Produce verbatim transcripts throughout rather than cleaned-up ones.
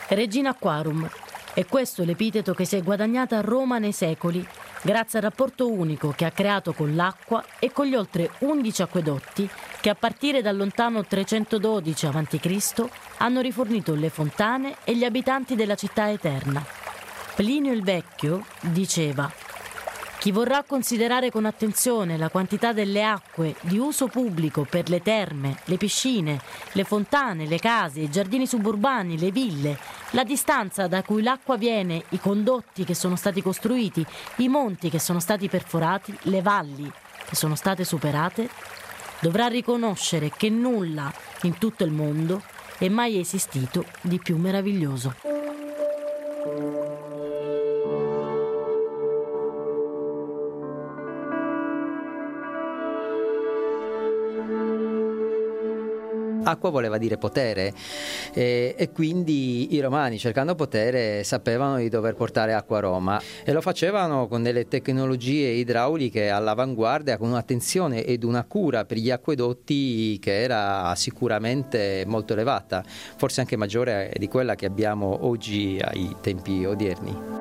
Regina Aquarum. È questo l'epiteto che si è guadagnata a Roma nei secoli, grazie al rapporto unico che ha creato con l'acqua e con gli oltre undici acquedotti che a partire dal lontano trecentododici avanti Cristo hanno rifornito le fontane e gli abitanti della città eterna. Plinio il Vecchio diceva: chi vorrà considerare con attenzione la quantità delle acque di uso pubblico per le terme, le piscine, le fontane, le case, i giardini suburbani, le ville, la distanza da cui l'acqua viene, i condotti che sono stati costruiti, i monti che sono stati perforati, le valli che sono state superate, dovrà riconoscere che nulla in tutto il mondo è mai esistito di più meraviglioso. Acqua voleva dire potere e, e quindi i romani, cercando potere, sapevano di dover portare acqua a Roma e lo facevano con delle tecnologie idrauliche all'avanguardia, con un'attenzione ed una cura per gli acquedotti che era sicuramente molto elevata, forse anche maggiore di quella che abbiamo oggi ai tempi odierni.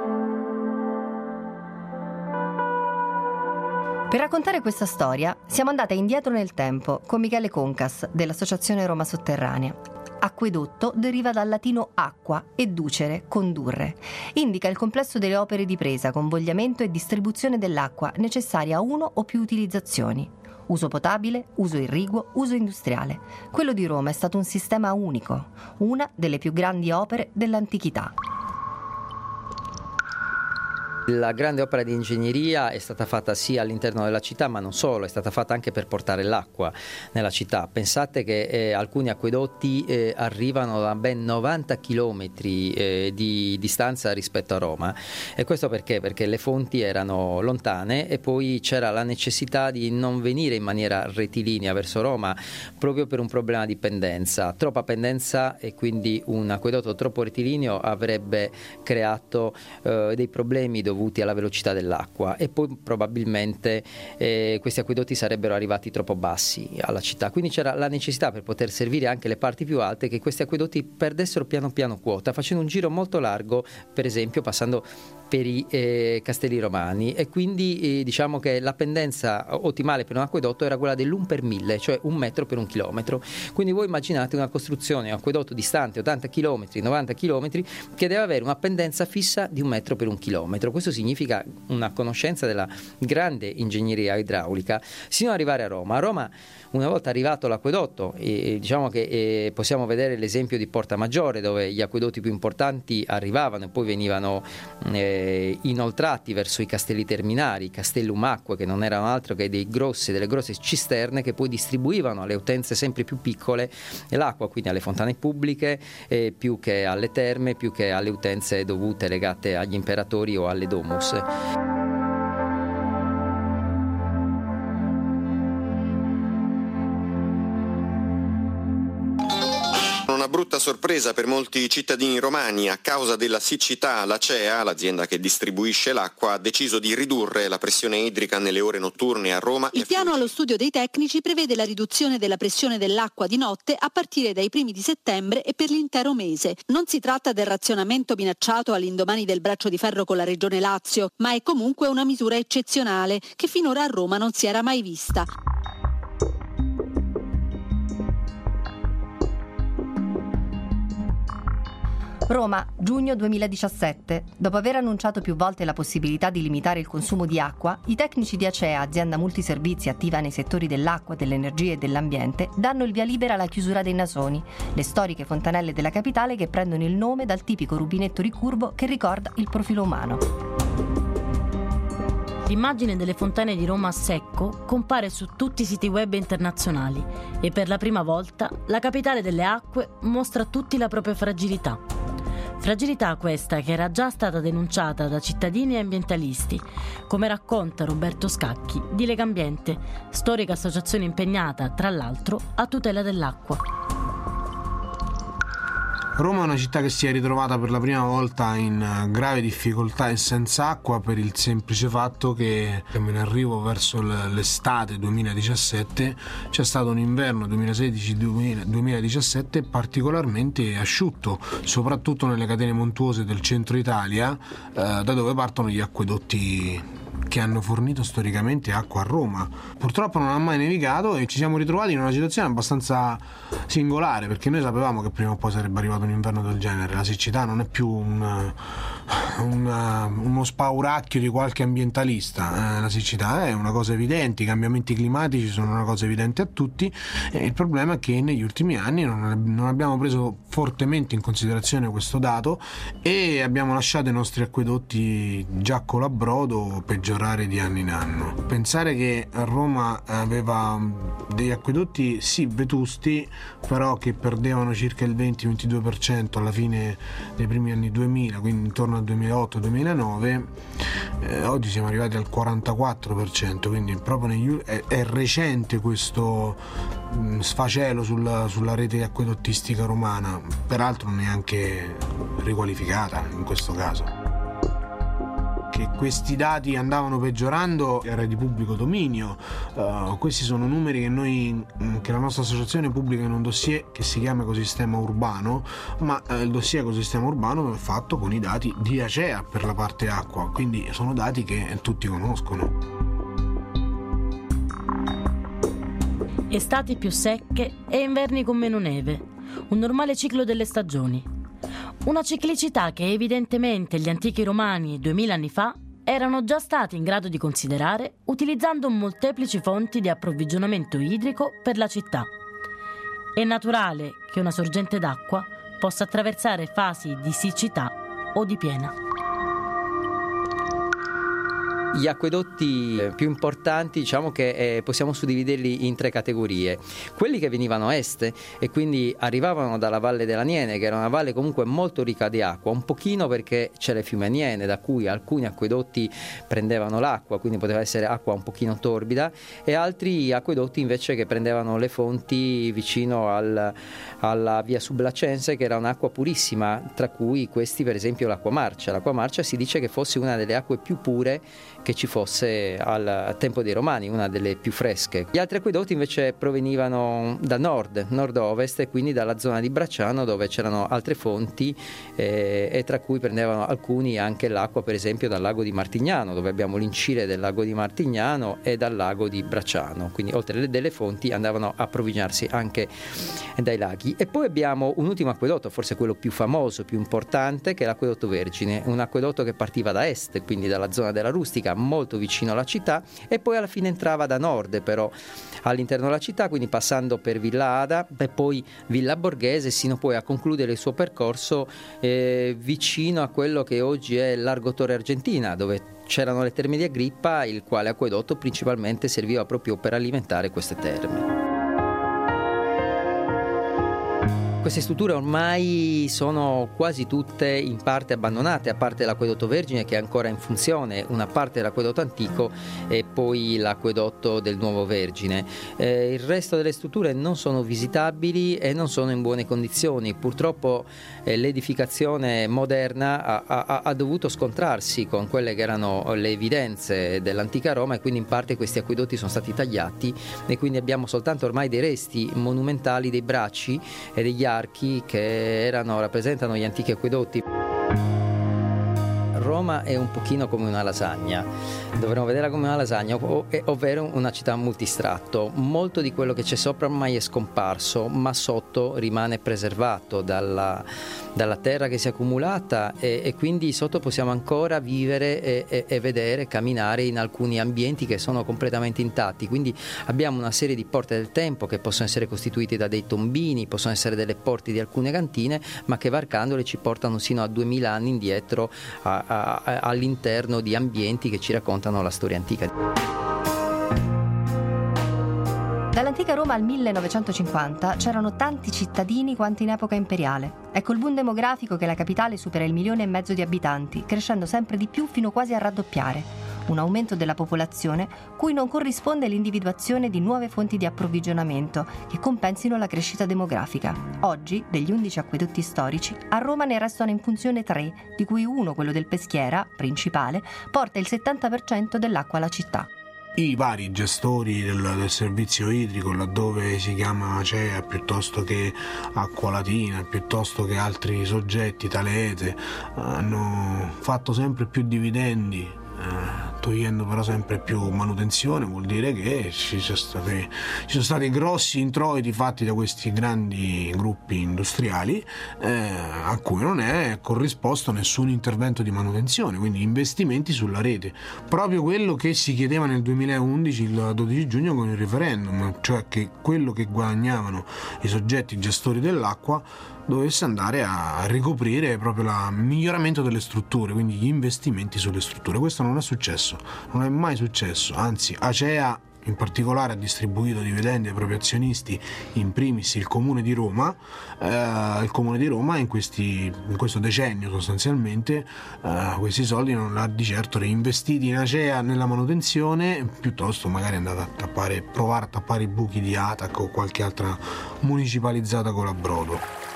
Per raccontare questa storia siamo andate indietro nel tempo con Michele Concas dell'Associazione Roma Sotterranea. Acquedotto deriva dal latino acqua e ducere, condurre. Indica il complesso delle opere di presa, convogliamento e distribuzione dell'acqua necessaria a uno o più utilizzazioni. Uso potabile, uso irriguo, uso industriale. Quello di Roma è stato un sistema unico, una delle più grandi opere dell'antichità. La grande opera di ingegneria è stata fatta sia all'interno della città, ma non solo, è stata fatta anche per portare l'acqua nella città. Pensate che eh, alcuni acquedotti eh, arrivano a ben novanta chilometri eh, di distanza rispetto a Roma. E questo perché? Perché le fonti erano lontane e poi c'era la necessità di non venire in maniera rettilinea verso Roma, proprio per un problema di pendenza. Troppa pendenza e quindi un acquedotto troppo rettilineo avrebbe creato eh, dei problemi dovuti alla velocità dell'acqua e poi probabilmente eh, questi acquedotti sarebbero arrivati troppo bassi alla città, quindi c'era la necessità, per poter servire anche le parti più alte, che questi acquedotti perdessero piano piano quota, facendo un giro molto largo, per esempio passando per i eh, castelli romani, e quindi eh, diciamo che la pendenza ottimale per un acquedotto era quella dell'un per mille, cioè un metro per un chilometro. Quindi voi immaginate una costruzione, un acquedotto distante ottanta chilometri, novanta chilometri, che deve avere una pendenza fissa di un metro per un chilometro. Questo significa una conoscenza della grande ingegneria idraulica sino ad arrivare a Roma. A Roma, una volta arrivato l'acquedotto, e diciamo che eh, possiamo vedere l'esempio di Porta Maggiore, dove gli acquedotti più importanti arrivavano e poi venivano eh, inoltrati verso i castelli terminari, i castellum acque, che non erano altro che dei grossi, delle grosse cisterne che poi distribuivano alle utenze sempre più piccole l'acqua, quindi alle fontane pubbliche, eh, più che alle terme, più che alle utenze dovute legate agli imperatori o alle domus. Una brutta sorpresa per molti cittadini romani: a causa della siccità, l'Acea, l'azienda che distribuisce l'acqua, ha deciso di ridurre la pressione idrica nelle ore notturne a Roma. Il piano allo studio dei tecnici prevede la riduzione della pressione dell'acqua di notte a partire dai primi di settembre e per l'intero mese. Non si tratta del razionamento minacciato all'indomani del braccio di ferro con la Regione Lazio, ma è comunque una misura eccezionale che finora a Roma non si era mai vista. Roma, giugno duemiladiciassette. Dopo aver annunciato più volte la possibilità di limitare il consumo di acqua, i tecnici di Acea, azienda multiservizi attiva nei settori dell'acqua, dell'energia e dell'ambiente, danno il via libera alla chiusura dei nasoni, le storiche fontanelle della capitale che prendono il nome dal tipico rubinetto ricurvo che ricorda il profilo umano. L'immagine delle fontane di Roma a secco compare su tutti i siti web internazionali e per la prima volta la capitale delle acque mostra a tutti la propria fragilità. Fragilità questa che era già stata denunciata da cittadini e ambientalisti, come racconta Roberto Scacchi di Legambiente, storica associazione impegnata, tra l'altro, a tutela dell'acqua. Roma è una città che si è ritrovata per la prima volta in grave difficoltà e senza acqua per il semplice fatto che in arrivo verso l'estate duemiladiciassette c'è stato un inverno duemilasedici duemiladiciassette particolarmente asciutto, soprattutto nelle catene montuose del centro Italia, eh, da dove partono gli acquedotti che hanno fornito storicamente acqua a Roma. Purtroppo non ha mai nevicato e ci siamo ritrovati in una situazione abbastanza singolare, perché noi sapevamo che prima o poi sarebbe arrivato un inverno del genere. La siccità non è più un, un, uno spauracchio di qualche ambientalista, eh, la siccità è una cosa evidente, i cambiamenti climatici sono una cosa evidente a tutti, e il problema è che negli ultimi anni non, non abbiamo preso fortemente in considerazione questo dato e abbiamo lasciato i nostri acquedotti già colabrodo peggiorare di anno in anno. Pensare che Roma aveva degli acquedotti sì vetusti, però che perdevano circa il venti ventidue per cento alla fine dei primi anni duemila, quindi intorno al duemilaotto duemilanove, eh, oggi siamo arrivati al quarantaquattro per cento, quindi proprio negli, è, è recente questo mh, sfacelo sulla, sulla rete acquedottistica romana, peraltro neanche riqualificata in questo caso. Che questi dati andavano peggiorando era di pubblico dominio. Uh, questi sono numeri che noi che la nostra associazione pubblica in un dossier che si chiama Ecosistema Urbano, ma uh, il dossier Ecosistema Urbano è fatto con i dati di Acea per la parte acqua, quindi sono dati che tutti conoscono. Estati più secche e inverni con meno neve, un normale ciclo delle stagioni. Una ciclicità che evidentemente gli antichi romani duemila anni fa erano già stati in grado di considerare utilizzando molteplici fonti di approvvigionamento idrico per la città. È naturale che una sorgente d'acqua possa attraversare fasi di siccità o di piena. Gli acquedotti più importanti, diciamo che eh, possiamo suddividerli in tre categorie. Quelli che venivano a est e quindi arrivavano dalla Valle dell'Aniene, che era una valle comunque molto ricca di acqua, un pochino perché c'era il fiume Aniene da cui alcuni acquedotti prendevano l'acqua, quindi poteva essere acqua un pochino torbida, e altri acquedotti invece che prendevano le fonti vicino al, alla via Sublacense, che era un'acqua purissima, tra cui questi per esempio l'acqua marcia. L'acqua marcia si dice che fosse una delle acque più pure che ci fosse al tempo dei Romani, una delle più fresche. Gli altri acquedotti invece provenivano da nord, nord-ovest, e quindi dalla zona di Bracciano, dove c'erano altre fonti eh, e tra cui prendevano alcuni anche l'acqua per esempio dal lago di Martignano, dove abbiamo l'incire del lago di Martignano, e dal lago di Bracciano, quindi oltre alle delle fonti andavano a approvvigionarsi anche dai laghi. E poi abbiamo un ultimo acquedotto, forse quello più famoso, più importante, che è l'acquedotto Vergine, un acquedotto che partiva da est, quindi dalla zona della Rustica, molto vicino alla città, e poi alla fine entrava da nord però all'interno della città, quindi passando per Villa Ada e poi Villa Borghese, sino poi a concludere il suo percorso eh, vicino a quello che oggi è Largo Torre Argentina, dove c'erano le terme di Agrippa, il quale acquedotto principalmente serviva proprio per alimentare queste terme. Queste strutture ormai sono quasi tutte in parte abbandonate, a parte l'acquedotto Vergine che è ancora in funzione, una parte dell'acquedotto antico e poi l'acquedotto del Nuovo Vergine. Eh, il resto delle strutture non sono visitabili e non sono in buone condizioni. Purtroppo eh, l'edificazione moderna ha, ha, ha dovuto scontrarsi con quelle che erano le evidenze dell'antica Roma, e quindi in parte questi acquedotti sono stati tagliati e quindi abbiamo soltanto ormai dei resti monumentali dei bracci e degli archi che erano, rappresentano gli antichi acquedotti. Roma è un pochino come una lasagna, dovremmo vederla come una lasagna, ov- ovvero una città multistratto. Molto di quello che c'è sopra ormai è scomparso, ma sotto rimane preservato dalla, dalla terra che si è accumulata, e, e quindi sotto possiamo ancora vivere e, e, e vedere, camminare in alcuni ambienti che sono completamente intatti. Quindi abbiamo una serie di porte del tempo che possono essere costituite da dei tombini, possono essere delle porte di alcune cantine, ma che varcandole ci portano sino a duemila anni indietro a, a all'interno di ambienti che ci raccontano la storia antica. Dall'antica Roma al millenovecentocinquanta c'erano tanti cittadini quanti in epoca imperiale. È col boom demografico che la capitale supera il milione e mezzo di abitanti, crescendo sempre di più fino quasi a raddoppiare. un aumento della popolazione cui non corrisponde l'individuazione di nuove fonti di approvvigionamento che compensino la crescita demografica. Oggi, degli undici acquedotti storici, a Roma ne restano in funzione tre, di cui uno, quello del Peschiera, principale, porta il settanta per cento dell'acqua alla città. I vari gestori del, del servizio idrico, laddove si chiama Acea piuttosto che Acqua Latina, piuttosto che altri soggetti, Talete, hanno fatto sempre più dividendi, eh, togliendo però sempre più manutenzione. Vuol dire che ci sono stati, ci sono stati grossi introiti fatti da questi grandi gruppi industriali eh, a cui non è corrisposto nessun intervento di manutenzione, quindi investimenti sulla rete, proprio quello che si chiedeva nel duemilaundici, il dodici giugno, con il referendum, cioè che quello che guadagnavano i soggetti gestori dell'acqua dovesse andare a ricoprire proprio il miglioramento delle strutture, quindi gli investimenti sulle strutture. Questo non è successo, non è mai successo, anzi Acea in particolare ha distribuito dividendi ai propri azionisti, in primis il Comune di Roma. Eh, il Comune di Roma in, questi, in questo decennio sostanzialmente eh, questi soldi non l'ha di certo reinvestiti in Acea nella manutenzione, piuttosto magari è andata a tappare, provare a tappare i buchi di Atac o qualche altra municipalizzata colabrodo.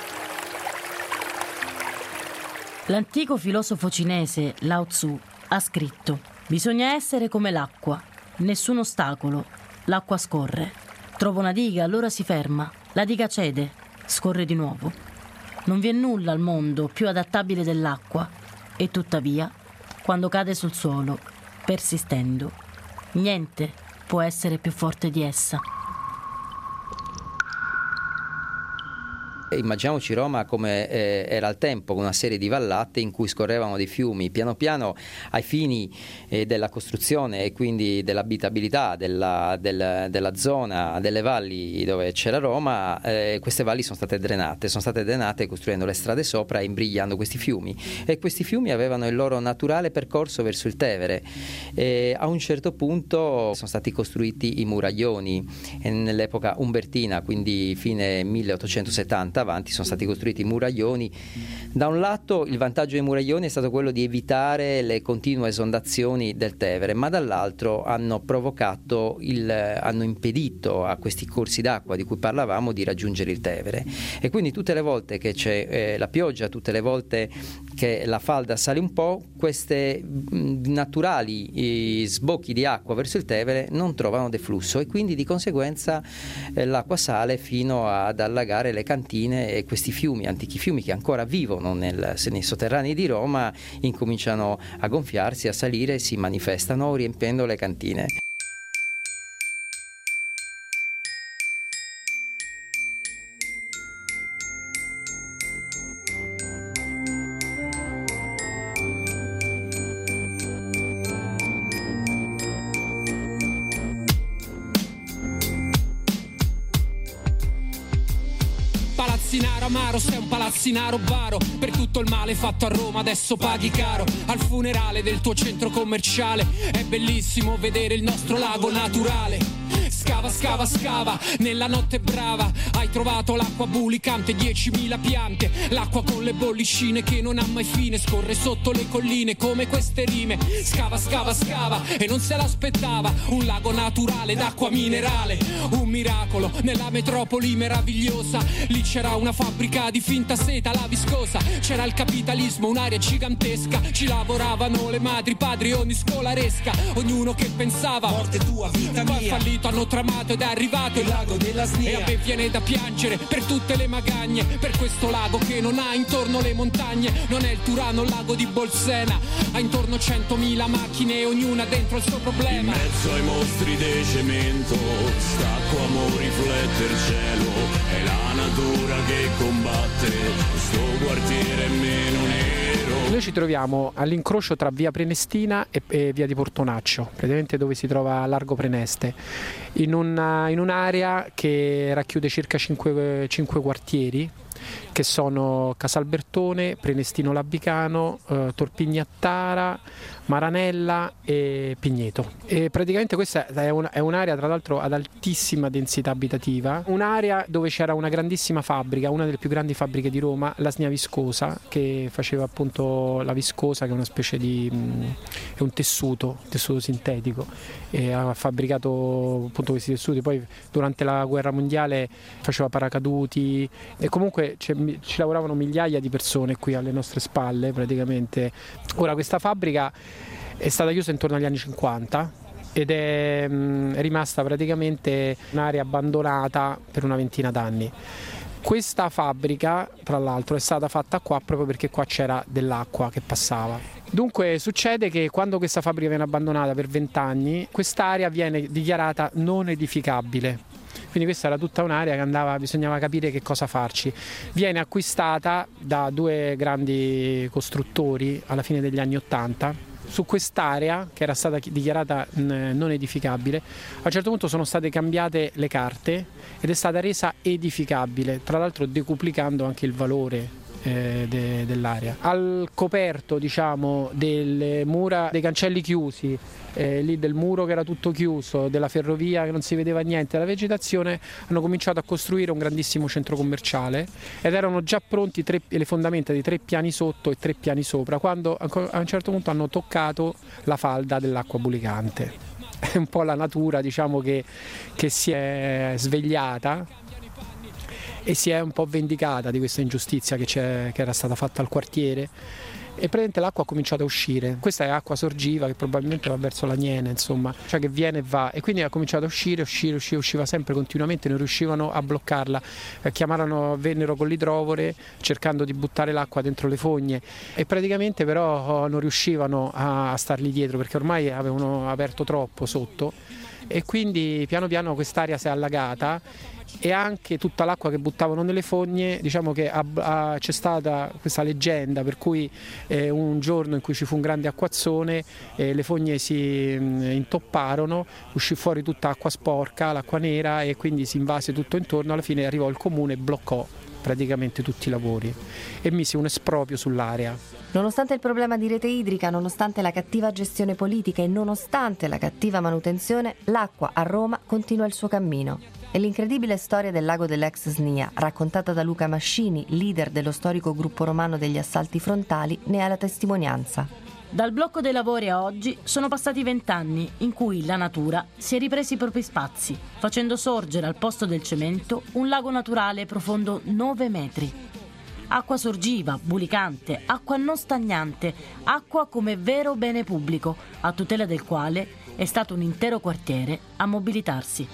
L'antico filosofo cinese Lao Tzu ha scritto: bisogna essere come l'acqua, nessun ostacolo, l'acqua scorre. Trova una diga, allora si ferma, la diga cede, scorre di nuovo. Non vi è nulla al mondo più adattabile dell'acqua e tuttavia, quando cade sul suolo, persistendo, niente può essere più forte di essa. Immaginiamoci Roma come eh, era al tempo, con una serie di vallate in cui scorrevano dei fiumi. Piano piano, ai fini eh, della costruzione e quindi dell'abitabilità della, del, della zona, delle valli dove c'era Roma, eh, queste valli sono state drenate, sono state drenate costruendo le strade sopra e imbrigliando questi fiumi, e questi fiumi avevano il loro naturale percorso verso il Tevere. E a un certo punto sono stati costruiti i muraglioni, e nell'epoca umbertina, quindi fine milleottocentosettanta avanti, sono stati costruiti i muraglioni. Da un lato il vantaggio dei muraglioni è stato quello di evitare le continue esondazioni del Tevere, ma dall'altro hanno provocato il, hanno impedito a questi corsi d'acqua di cui parlavamo di raggiungere il Tevere, e quindi tutte le volte che c'è eh, la pioggia, tutte le volte che la falda sale un po', queste mh, naturali eh, sbocchi di acqua verso il Tevere non trovano deflusso, e quindi di conseguenza eh, l'acqua sale fino ad allagare le cantine, e questi fiumi, antichi fiumi che ancora vivono nel, nei sotterranei di Roma, incominciano a gonfiarsi, a salire e si manifestano riempiendo le cantine. Palazzinaro amaro, sei un palazzinaro baro. Per tutto il male fatto a Roma adesso paghi caro. Al funerale del tuo centro commerciale è bellissimo vedere il nostro lago naturale. Scava, scava, scava, nella notte brava hai trovato l'acqua bulicante, diecimila piante. L'acqua con le bollicine che non ha mai fine, scorre sotto le colline come queste rime. Scava, scava, scava e non se l'aspettava. Un lago naturale d'acqua minerale, un miracolo nella metropoli meravigliosa. Lì c'era una fabbrica di finta seta, la viscosa. C'era il capitalismo, un'area gigantesca. Ci lavoravano le madri, padri, ogni scolaresca. Ognuno che pensava morte tua, vita mia. Poi fallito, hanno tramato ed è arrivato il lago della Snia. E a me viene da piangere per tutte le magagne, per questo lago che non ha intorno le montagne. Non è il Turano, il lago di Bolsena, ha intorno centomila macchine, ognuna dentro il suo problema. In mezzo ai mostri di cemento, stacco amo riflette il cielo. È la natura che combatte questo quartiere meno nero. Noi ci troviamo all'incrocio tra via Prenestina e, e via di Portonaccio, praticamente dove si trova Largo Preneste, in, una, in un'area che racchiude circa cinque quartieri, che sono Casalbertone, Prenestino Labicano, eh, Torpignattara, Maranella e Pigneto. E praticamente questa è, un, è un'area tra l'altro ad altissima densità abitativa, un'area dove c'era una grandissima fabbrica, una delle più grandi fabbriche di Roma, la Snia Viscosa, che faceva appunto la viscosa, che è una specie di è un tessuto, tessuto sintetico, e ha fabbricato appunto questi tessuti. Poi durante la guerra mondiale faceva paracaduti e comunque ci lavoravano migliaia di persone qui alle nostre spalle praticamente. Ora questa fabbrica è stata chiusa intorno agli anni cinquanta ed è, mh, è rimasta praticamente un'area abbandonata per una ventina d'anni. Questa fabbrica, tra l'altro, è stata fatta qua proprio perché qua c'era dell'acqua che passava. Dunque succede che quando questa fabbrica viene abbandonata per vent'anni, quest'area viene dichiarata non edificabile. Quindi questa era tutta un'area che andava, bisognava capire che cosa farci. Viene acquistata da due grandi costruttori alla fine degli anni ottanta. Su quest'area, che era stata dichiarata non edificabile, a un certo punto sono state cambiate le carte ed è stata resa edificabile, tra l'altro decuplicando anche il valore eh, de, dell'area. Al coperto, diciamo, delle mura, dei cancelli chiusi, eh, lì del muro che era tutto chiuso, della ferrovia che non si vedeva niente, della vegetazione, hanno cominciato a costruire un grandissimo centro commerciale ed erano già pronti tre, le fondamenta di tre piani sotto e tre piani sopra, quando a un certo punto hanno toccato la falda dell'acqua bulicante. È un po' la natura, diciamo, che, che si è svegliata e si è un po' vendicata di questa ingiustizia che, c'è, che era stata fatta al quartiere, e praticamente l'acqua ha cominciato a uscire. Questa è acqua sorgiva che probabilmente va verso l'Aniene, insomma, cioè che viene e va, e quindi ha cominciato a uscire, uscire, uscire, usciva sempre continuamente, non riuscivano a bloccarla, eh, chiamarono, vennero con l'idrovore cercando di buttare l'acqua dentro le fogne e praticamente però non riuscivano a, a stargli dietro perché ormai avevano aperto troppo sotto, e quindi piano piano quest'area si è allagata e anche tutta l'acqua che buttavano nelle fogne, diciamo che ha, ha, c'è stata questa leggenda per cui eh, un giorno in cui ci fu un grande acquazzone, eh, le fogne si mh, intopparono, uscì fuori tutta acqua sporca, l'acqua nera, e quindi si invase tutto intorno. Alla fine arrivò il comune e bloccò praticamente tutti i lavori e mise un esproprio sull'area. Nonostante il problema di rete idrica, nonostante la cattiva gestione politica e nonostante la cattiva manutenzione, l'acqua a Roma continua il suo cammino. E l'incredibile storia del lago dell'ex Snia, raccontata da Luca Mascini, leader dello storico gruppo romano degli assalti frontali, ne è la testimonianza. Dal blocco dei lavori a oggi sono passati vent'anni in cui la natura si è ripresa i propri spazi, facendo sorgere al posto del cemento un lago naturale profondo nove metri. Acqua sorgiva, bulicante, acqua non stagnante, acqua come vero bene pubblico, a tutela del quale è stato un intero quartiere a mobilitarsi.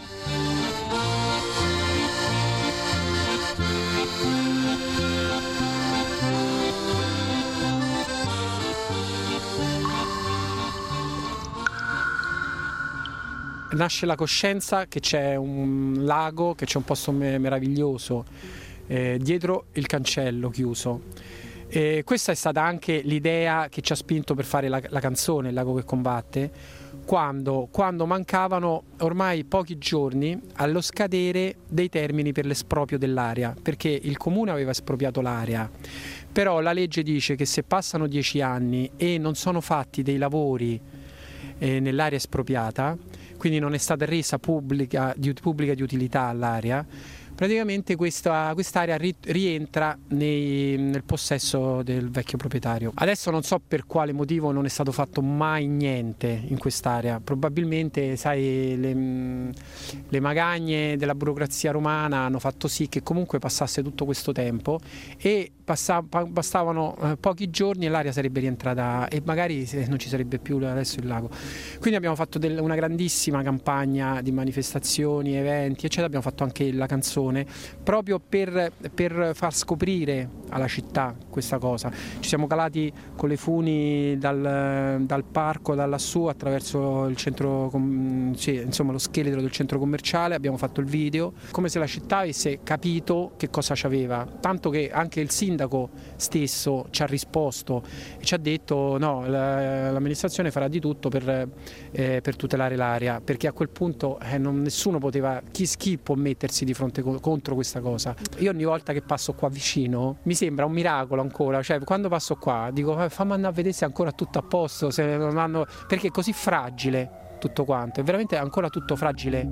Nasce la coscienza che c'è un lago, che c'è un posto meraviglioso eh, dietro il cancello chiuso. E questa è stata anche l'idea che ci ha spinto per fare la, la canzone Il lago che combatte, quando, quando mancavano ormai pochi giorni allo scadere dei termini per l'esproprio dell'area, perché il comune aveva espropriato l'area, però la legge dice che se passano dieci anni e non sono fatti dei lavori eh, nell'area espropriata, quindi non è stata resa pubblica di, pubblica di utilità all'area, praticamente questa quest'area ri, rientra nei, nel possesso del vecchio proprietario. Adesso non so per quale motivo non è stato fatto mai niente in quest'area, probabilmente sai le, le magagne della burocrazia romana hanno fatto sì che comunque passasse tutto questo tempo e passa, bastavano eh, pochi giorni e l'area sarebbe rientrata e magari non ci sarebbe più adesso il lago. Quindi abbiamo fatto del, una grandissima campagna di manifestazioni, eventi eccetera, abbiamo fatto anche la canzone proprio per, per far scoprire alla città questa cosa. Ci siamo calati con le funi dal, dal parco, da lassù, attraverso il centro, sì, insomma lo scheletro del centro commerciale, abbiamo fatto il video, come se la città avesse capito che cosa c'aveva, tanto che anche il sindaco stesso ci ha risposto e ci ha detto no, la, l'amministrazione farà di tutto per, eh, per tutelare l'area, perché a quel punto eh, non, nessuno poteva, chi, chi può mettersi di fronte con contro questa cosa. Io ogni volta che passo qua vicino mi sembra un miracolo ancora, cioè quando passo qua dico fammi andare a vedere se è ancora tutto a posto, se non hanno... perché è così fragile tutto quanto, è veramente ancora tutto fragile.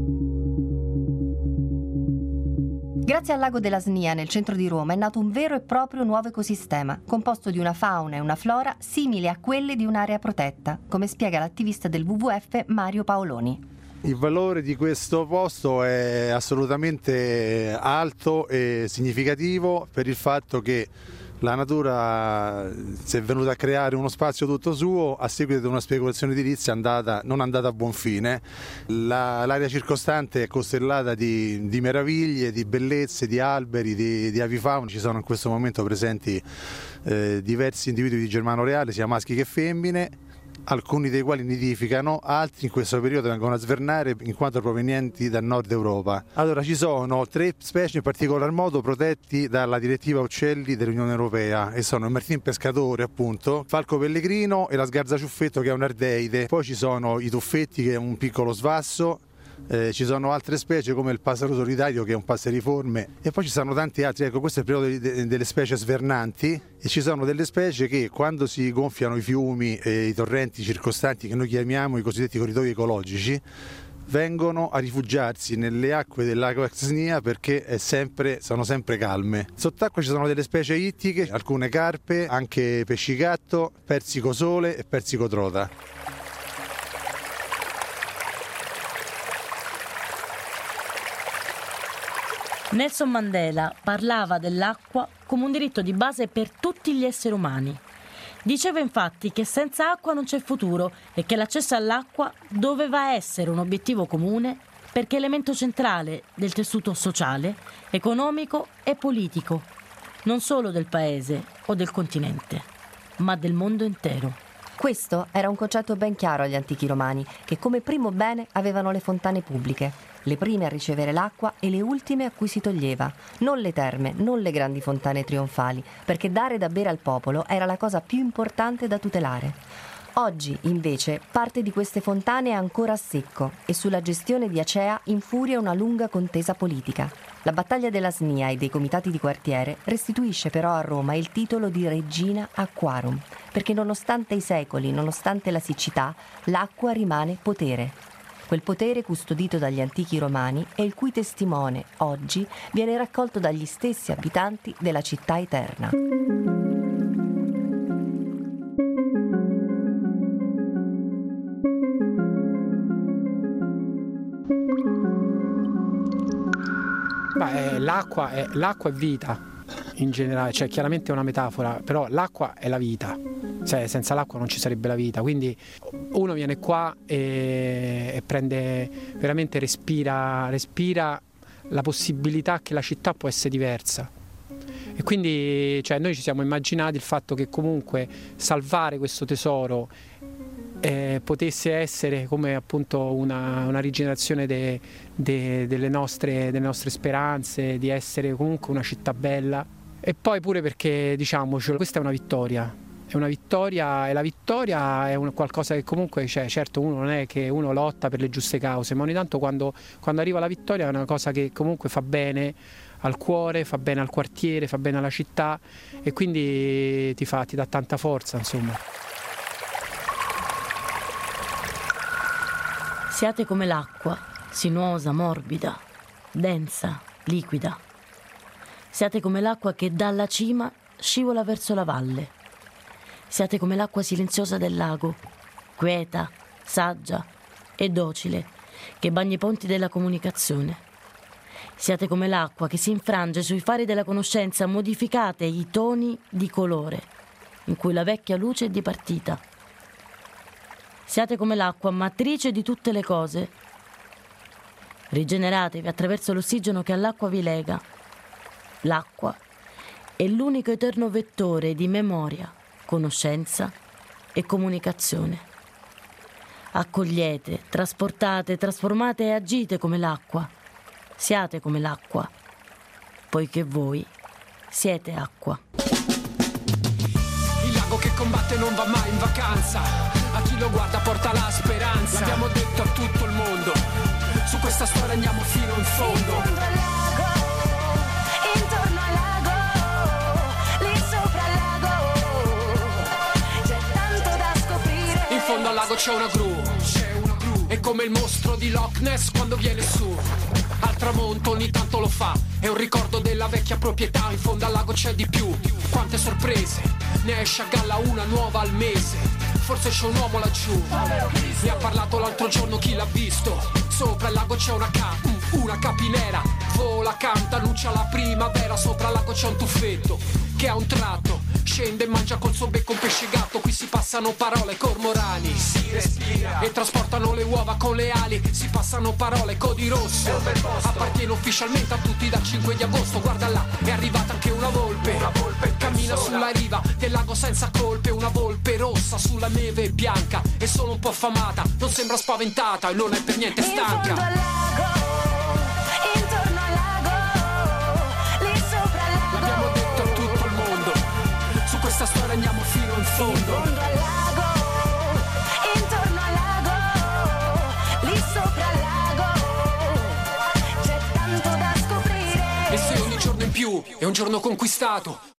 Grazie al lago della Snia, nel centro di Roma, è nato un vero e proprio nuovo ecosistema, composto di una fauna e una flora simili a quelle di un'area protetta, come spiega l'attivista del W W F Mario Paoloni. Il valore di questo posto è assolutamente alto e significativo per il fatto che la natura si è venuta a creare uno spazio tutto suo a seguito di una speculazione edilizia andata, non andata a buon fine. La, l'area circostante è costellata di, di meraviglie, di bellezze, di alberi, di, di avifauna. Ci sono in questo momento presenti eh, diversi individui di germano reale, sia maschi che femmine, alcuni dei quali nidificano, altri in questo periodo vengono a svernare in quanto provenienti dal nord Europa. Allora ci sono tre specie in particolar modo protetti dalla direttiva uccelli dell'Unione Europea e sono il martin pescatore, appunto, falco pellegrino e la sgarza ciuffetto, che è un'ardeide. Poi ci sono i tuffetti, che è un piccolo svasso. Eh, ci sono altre specie come il passero solitario, che è un passeriforme, e poi ci sono tanti altri. Ecco, questo è il periodo de- delle specie svernanti, e ci sono delle specie che quando si gonfiano i fiumi e i torrenti circostanti, che noi chiamiamo i cosiddetti corridoi ecologici, vengono a rifugiarsi nelle acque del lago Snia perché è sempre, sono sempre calme. Sott'acqua ci sono delle specie ittiche, alcune carpe, anche pescigatto, persico sole e persico trota. Nelson Mandela parlava dell'acqua come un diritto di base per tutti gli esseri umani. Diceva infatti che senza acqua non c'è futuro e che l'accesso all'acqua doveva essere un obiettivo comune perché è elemento centrale del tessuto sociale, economico e politico, non solo del paese o del continente, ma del mondo intero. Questo era un concetto ben chiaro agli antichi romani, che come primo bene avevano le fontane pubbliche, le prime a ricevere l'acqua e le ultime a cui si toglieva, non le terme, non le grandi fontane trionfali, perché dare da bere al popolo era la cosa più importante da tutelare. Oggi, invece, parte di queste fontane è ancora a secco e sulla gestione di Acea infuria una lunga contesa politica. La battaglia della Snia e dei comitati di quartiere restituisce però a Roma il titolo di Regina Aquarum, perché nonostante i secoli, nonostante la siccità, l'acqua rimane potere. Quel potere custodito dagli antichi romani e il cui testimone, oggi, viene raccolto dagli stessi abitanti della città eterna. Beh, l'acqua è, l'acqua è vita in generale, cioè chiaramente è una metafora, però l'acqua è la vita, cioè senza l'acqua non ci sarebbe la vita, quindi uno viene qua e, e prende veramente, respira, respira la possibilità che la città può essere diversa. E quindi cioè, noi ci siamo immaginati il fatto che comunque salvare questo tesoro Eh, potesse essere come appunto una, una rigenerazione de, de, delle, nostre, delle nostre speranze di essere comunque una città bella. E poi pure perché, diciamocelo, questa è una vittoria, è una vittoria, e la vittoria è un, qualcosa che comunque, cioè, certo uno non è che uno lotta per le giuste cause, ma ogni tanto quando, quando arriva la vittoria è una cosa che comunque fa bene al cuore, fa bene al quartiere, fa bene alla città, e quindi ti fa, ti dà tanta forza, insomma. Siate come l'acqua, sinuosa, morbida, densa, liquida. Siate come l'acqua che dalla cima scivola verso la valle. Siate come l'acqua silenziosa del lago, quieta, saggia e docile, che bagna i ponti della comunicazione. Siate come l'acqua che si infrange sui fari della conoscenza, modificate i toni di colore, in cui la vecchia luce è dipartita. Siate come l'acqua, matrice di tutte le cose. Rigeneratevi attraverso l'ossigeno che all'acqua vi lega. L'acqua è l'unico eterno vettore di memoria, conoscenza e comunicazione. Accogliete, trasportate, trasformate e agite come l'acqua. Siate come l'acqua, poiché voi siete acqua. Il lago che combatte non va mai in vacanza. A chi lo guarda porta la speranza. L'abbiamo detto a tutto il mondo. Su questa storia andiamo fino in fondo. lago c'è una gru, c'è una gru. È come il mostro di Loch Ness quando viene su. Al tramonto ogni tanto lo fa, è un ricordo della vecchia proprietà. In fondo al lago c'è di più, quante sorprese. Ne esce a galla una nuova al mese. Forse c'è un uomo laggiù, mi ha parlato l'altro giorno chi l'ha visto. Sopra il lago c'è una ca, una capinera. Vola, canta, lucia la primavera. Sopra il lago c'è un tuffetto che a un tratto scende e mangia col suo becco un pesce gatto. Qui si passano parole, cormorani si respira e trasportano le uova con le ali. Si passano parole, Codi Rosso appartiene ufficialmente a tutti dal cinque di agosto. Guarda là, è arrivata anche una volpe, una volpe cammina sulla riva del lago senza colpe. Una volpe rossa sulla neve bianca, è solo un po' affamata, non sembra spaventata e non è per niente stanca. In fondo al lago, intorno al lago, lì sopra il lago. L'abbiamo detto a tutto il mondo, su questa storia andiamo fino in fondo. In fondo al lago, intorno al lago, lì sopra il lago, c'è tanto da scoprire. E se ogni giorno in più è un giorno conquistato,